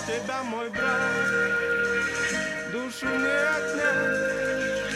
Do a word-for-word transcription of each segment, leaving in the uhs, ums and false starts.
тебя, мой брат, душу не отнять.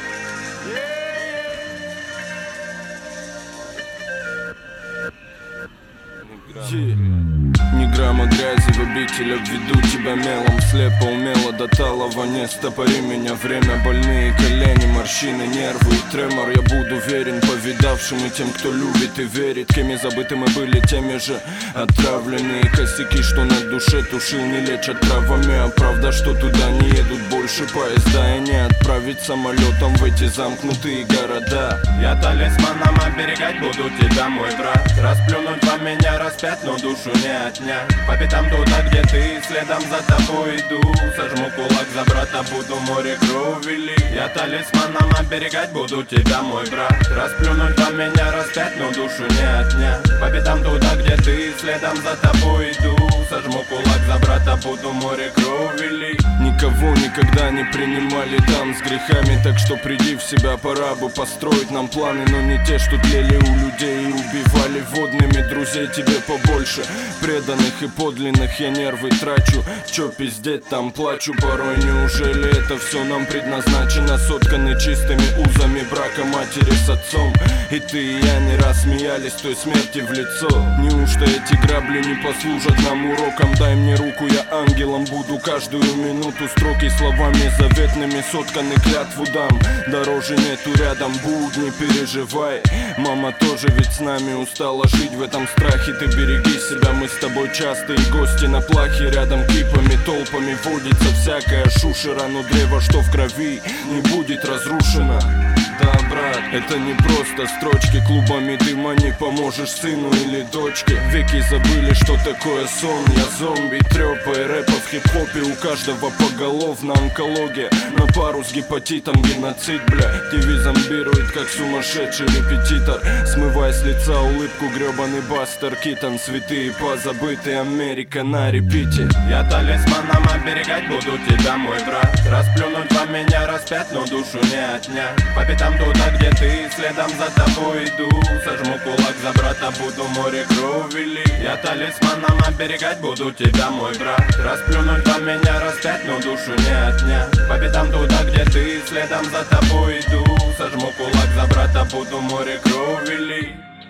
Ни грамма грязи в обитель, обведу тебя мелом. Слепо, умело, до талого не стопори меня. Время, больные колени, морщины, нервы и тремор. Я буду верен повидавшим и тем, кто любит и верит. Кеми забыты мы были, теми же отравленные косяки, что на душе тушил, не лечат травами. А правда, что туда не едут больше поезда, и не отправить самолетом в эти замкнутые города. Я талисманом оберегать буду тебя, мой брат. Расплюнуть во меня распять, но душу не отнять. По пятам туда, где ты, следом за тобой иду. Сожму кулак за брата, буду море крови лить. Я талисманом оберегать буду тебя, мой брат. Расплюнуть во меня распять, но душу не отнять. По пятам туда, где ты, следом за тобой иду. Сожму кулак за брата, буду море крови лить. Никого никогда не принимали там с грехами, так что приди в себя, пора бы построить нам планы. Но не те, что тлели у людей и убивали водными. Друзей тебе побольше, преданных и подлинных. Я нервы трачу, чё пиздеть там плачу порой. Неужели это все нам предназначено? Сотканы чистыми узами брака матери с отцом. И ты и я не раз смеялись той смерти в лицо. Неужто эти грабли не послужат нам уроком? Дай мне руку, я ангелом буду каждую минуту. Строки словами заветными сотканы, клятву дам. Дороже нету рядом, будни, переживай. Мама тоже ведь с нами устала жить в этом страхе. Ты береги себя, мы с тобой частые гости на плахе. Рядом кипами, толпами водится всякая шушера. Но древо, что в крови, не будет разрушено. Да, брат, это не просто строчки. Клубами дыма не поможешь сыну или дочке. Веки забыли, что такое сон. Я зомби, трёпа и рэпа в хип-хопе. У каждого поголовно онкология. На пару с гепатитом геноцид, бля. ТВ зомбирует, как сумасшедший репетитор. Смывая с лица улыбку, грёбаный Бастер Китон. Святые позабыты, Америка на репите. Я талисманом оберегать буду тебя, мой брат. Расплюнуть во меня распять, но душу не отнять. По пятам туда, где ты, следом за тобой иду. Сожму кулак за брата, буду море крови лить. Я талисманом оберегать буду тебя, мой брат. Расплюнуть во меня распять, но душу не отнять. По пятам туда, где ты, следом за тобой иду. Сожму кулак за брата, буду море крови лить.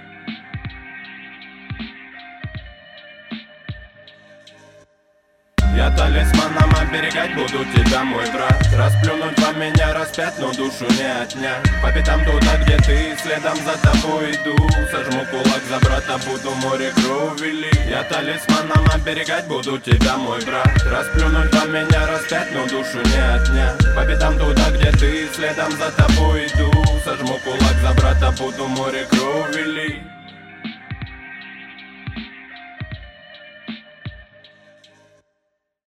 Я талисманом оберегать буду тебя, мой брат. Расплюнуть во меня распять, но душу не отнять. По пятам туда, где ты, следом за тобой иду. Сожму кулак за брата, буду море крови лить. Я талисманом оберегать буду тебя, мой брат. Расплюнуть во меня распять, но душу не отнять. По пятам туда, где ты, следом за тобой иду. Сожму кулак за брата, буду море крови лить.